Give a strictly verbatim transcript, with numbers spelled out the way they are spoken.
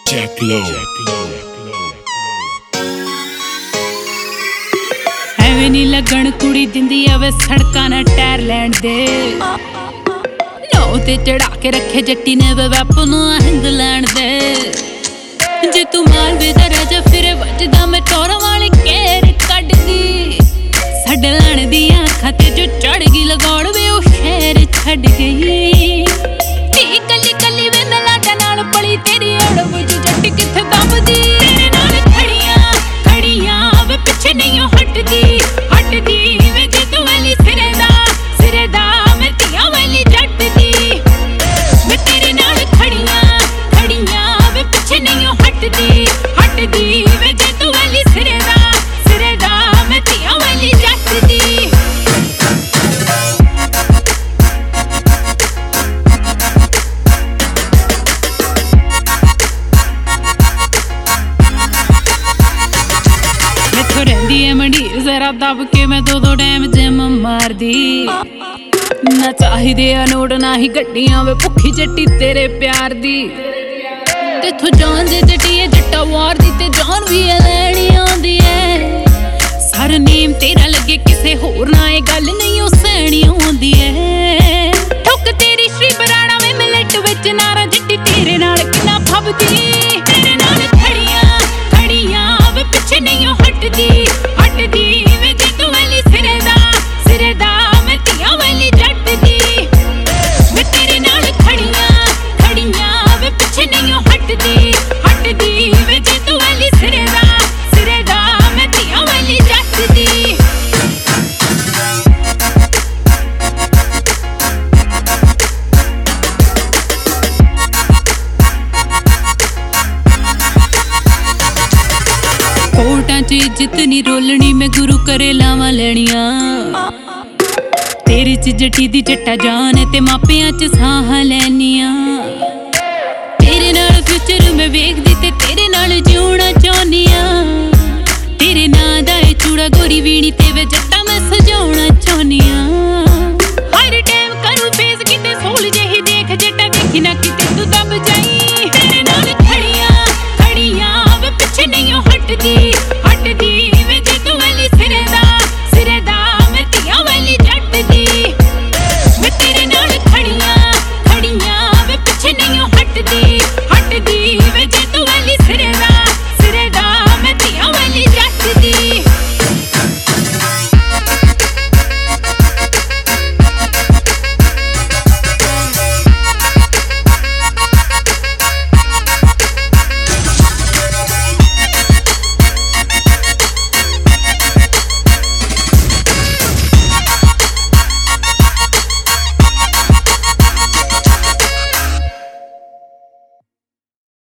Jack Low ਐਵੇਂ ਨੀ ਲੱਗਣ ਕੁੜੀ ਦਿੰਦੀ ਆਵੇ ਸੜਕਾਂ ਨਾ ਟਾਇਰ ਲੈਣ ਦੇ ਨੌ ਤੇ ਚੜਾ ਕੇ ਰੱਖੇ ਜੱਟੀ ਨੇ ਵੇ ਬਾਪੂ ਨੂੰ ਹਿੰਦ ਲੈਣ ਦੇ ਜੇ ਤੂੰ ਮਾਲਵੇ ਦਾ ਰਾਜਾ ਫਿਰੇ ਵੱਜਦਾ ਮੈਂ ਟੋਰਾਂ ਵਾਲੇ ਘੇਰ ਕੱਢਦੀ ਸਾਡੇ ਲੈਣ ਦੀਆਂ ਅੱਖਾਂ ਤੇ ਜੋ ਚੜ ਗਈ ਲਗਾਉਣ ਵੇ ਉਹ ਸ਼ਹਿਰ ਛੱਡ ਗਈ ਨੀ ਕੱਲੀ ਕੱਲੀ ਵੇ ਮੈਂ ਲਾਡਾ ਨਾਲ ਪਲੀ ਤੇਰੀ ਅੜ ਵਿੱਚ ਜੱਟੀ ਕਿੱਥੇ ਦਬਦੀ ਤੇਰੇ ਨਾਲ ਖੜੀਆਂ ਖੜੀਆਂ ਵੇ ਪਿੱਛੇ ਨਹੀਂ ਹਟਦੀ ਹਟਦੀ ਵੇ ਜੇ ਤੂੰ ਵਾਲੀ ਸਿਰੇ ਦਾ ਸਿਰੇ ਦਾ ਮੈਂ ਧੀਆਂ ਵਾਲੀ ਜੱਟ ਦੀ ਮੈਂ ਤੇਰੇ ਨਾਲ ਖੜੀਆਂ ਖੜੀਆਂ ਵੇ ਪਿੱਛੇ ਨਹੀਂ ਹਟਦੀ ਹਟਦੀ ਵੇ ਜੇ ਤੂੰ ਵਾਲੀ ਸਿਰੇ ਦਾ ਸਿਰੇ ਦਾ ਮੈਂ ਧੀਆਂ ਵਾਲੀ ਜੱਟ ਦੀ ਰਹਿੰਦੀ ਐ ਮੰਡੀ ਜ਼ਰਾ ਦਬ ਕੇ ਮੈਂ ਦੋ ਦੋ ਟਾਈਮ ਜਿਮ ਮਾਰਦੀ ਨਾ ਚਾਹੀਦੇ ਆ ਨੋਟ ਨਾ ਹੀ ਗੱਡੀਆਂ ਵੇ ਭੁੱਖੀ ਜੱਟੀ ਤੇਰੇ ਪਿਆਰ ਦੀ ਤੇਥੋਂ ਜਾਨ ਦੇ ਜੱਟੀ ਐ ਜੱਟਾ ਵਾਰ ਦੀ ਤੇ ਜਾਨ ਵੀ ਐ ਲੈਣੀ ਆਉਂਦੀ ਐ ਸਰ ਨੇਮ ਤੇਰਾ ਲੱਗੇ ਕਿਸੇ ਹੋਰ ਨਾ ਇਹ ਗੱਲ ਨਹੀਂ ਉਹ ਸਹਿਣੀ ਆਉਂਦੀ ਐ ਠੁੱਕ ਤੇਰੀ ਸ਼੍ਰੀ ਬਰਾੜਾ ਵੇ ਮਿਲਟ ਵਿੱਚ ਨਾਰਾ ਜੱਟੀ ਤੇਰੇ ਨਾਲ ਕਿੰਨਾ ਫੱਬਦੀ ਤੇਰੇ ਨਾਲ ਖੜੀਆਂ ਖੜੀਆਂ ਵੇ ਪਿੱਛੇ ਨਹੀਂ ਹਟਦੀ ਹਟਦੀ ਵੇ ਜੇ ਤੂੰ ਵਾਲੀ ਸਿਰੇ ਦਾ ਸਿਰੇ ਦਾ ਮੈਂ ਧੀਆਂ ਵਾਲੀ ਜੱਟ ਦੀ ਵੇ ਤੇਰੇ ਨਾਲ ਖੜੀਆਂ ਖੜੀਆਂ ਵੇ ਪਿੱਛੇ ਨਹੀਂ ਹਟਦੀ ਹਟਦੀ ਵੇ ਜੇ ਤੂੰ ਵਾਲੀ ਸਿਰੇ ਦਾ ਸਿਰੇ ਦਾ ਮੈਂ ਧੀਆਂ ਵਾਲੀ ਜੱਟ ਦੀ ਕੋਟਾਂ 'ਚ ਇੱਜ਼ਤ ਨੀ ਰੋਲਣੀ ਮੈਂ ਗੁਰੂ ਕਰੇ ਲਾਵਾਂ ਲੈਣੀਆਂ ਤੇਰੇ 'ਚ ਜੱਟੀ ਦੀ ਜੱਟਾ ਜਾਨ ਤੇ ਮਾਪਿਆਂ 'ਚ ਸਾਹ ਲੈਣੀਆਂ ਤੇਰੇ ਨਾਲ ਫਿਊਚਰ ਮੈਂ ਵੇਖਦੀ ਤੇ ਤੇਰੇ ਨਾਲ ਜਿਉਣਾ ਚਾਹੁੰਦੀ ਆ ਤੇਰੇ ਨਾਂ ਦਾ ਇਹ ਚੂੜਾ ਗੋਰੀ ਵੀਣੀ ਤੇ ਵੇ ਜੱਟਾ ਮੈਂ ਸਜਾਉਣਾ ਚਾਹੁੰਦੀ ਆ